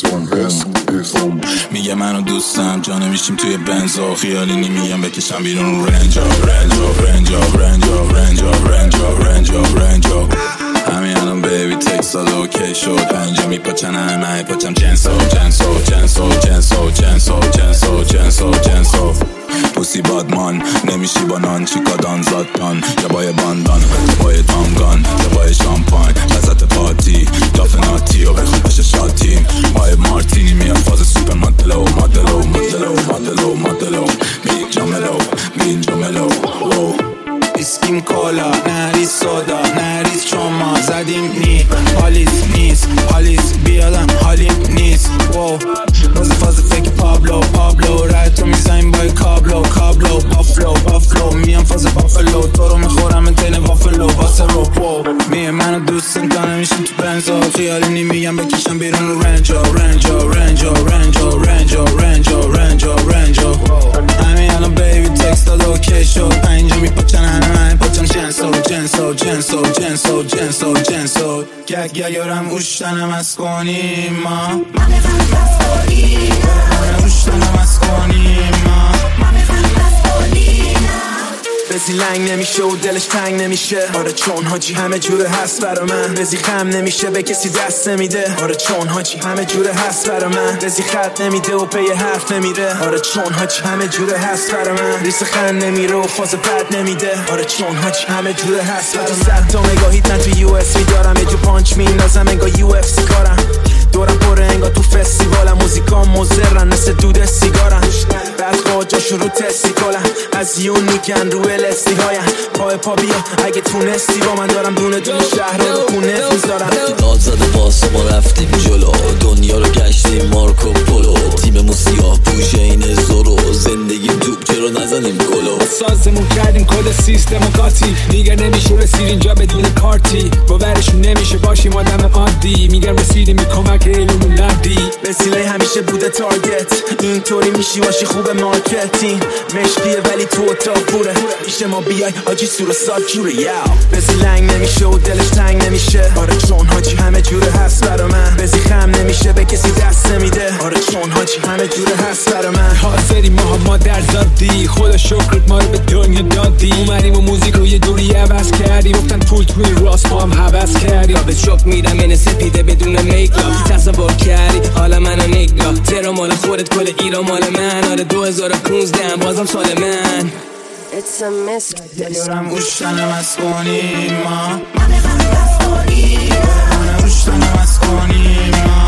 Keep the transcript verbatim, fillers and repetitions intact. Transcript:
میگه منو دوستم جا نمیشیم توی بنزا خیالی نمیگم بکشم بیرون رنجا رنجا رنجا رنجا رنجا رنجا رنجا رنجا همین الان بیبی تکست داد اوکی شد پنجا میپاچن همه پاچم جنسو جنسو جنسو جنسو جنسو جنسو جنسو جنسو پوسی بادمان نمیشی با نان چیکا دان زادان یا بای باندان بای تامگان یا بای شامپاین لذت پارتی دافناتی و بخون پش شاتیم بای مارتینی میاد فاز سوپر مدلو مدلو مدلو مدلو مدلو بین جاملو بین جاملو اسکیم کالا نریز سودا نریز شما زدیم نی حالیز نیست حالیز بیادم حالیم نیست واو باز فاز فکر پابلو پابلو رای تو میزنیم بای کابلو کابلو بافلو بافلو میام فاز بافلو تو رو میخورم انتین وافلو واسه رو واو میه منو دوستم تا نمیشیم تو بنزا خیالی نمیگم بکشم بیرون رو رنجا رنجا رنجا رنجا رنجا رنجا رنجا رنجا همین الان بیبی تکست داد اوکی شد پنجا میپاچن همه پاچم جنسو جنسو جنسو جنسو جنسو جنسو گگ یارم اوشتنم از کنیم ما من میخوام بس کنیم اوشتنم از کنیم ما من میخوام بس کنیم بزی لنگ نمیشه و دلش تنگ نمیشه آره چون حاجی همه جوره هست برا من بزی خم نمیشه به کسی دست نمیده آره چون حاجی همه جوره هست برا من بزی خط نمیده و پی حرف نمیره آره چون حاجی همه جوره هست برا من ریس خند نمیره و فاز پد نمیده آره چون حاجی همه جوره هست برا من صد تا نگاهیت من تو یو اس میدارم یه جو پانچ میندازم انگار یو اف سی کارم دورم پره انگار تو فستیوالم موزیکام مزرن مثل دود سیگارم بعد خواجا شروع تستی کنم از یون میگن رو الستی هایم پای پا بیا اگه تونستی با من دارم دونه دونه شهر رو کونه میذارم داد زده واسه ما رفتیم جلو دنیا رو گشتیم مارکو پولو تیممون سیاه پوشه این زورو زندگیم توپ چرا نزنیم گلو سازمون کردیم کل سیستم و قاطی میگه نمیشه رسید اینجا بدون کارتی باورشون نمیشه باشیم آدم عادی میگن رسیدیم به کمک علوم نردی وسیله همیشه بوده تارگت اینطوری میشی باشی خوب مارکتینگ مشکیه ولی تو اتاق پوره میشه ما بیای حاجی سور سال جوره یاو بزی لنگ نمیشه و دلش تنگ نمیشه آره چون حاجی همه جوره هست برا من بزی خم نمیشه به کسی دست نمیده آره چون حاجی همه جوره هست برا من حاضری ما ما در زادی خدا شکرت ما رو به دنیا دادی اومدیم و موزیک رو یه دوری عوض کردیم گفتن پول توی راست ما هم حوض کردیم به شک میرم این سپیده بدون میکاپ تصور کردی حالا منو نگاه ترا مال خودت کل ایران مال من آره دو هزار و پونزده بازم سال من It's a mystery یارم اوشتنم از کنیم ما من میخوام بس کنیم من اوشتنم از کنیم ما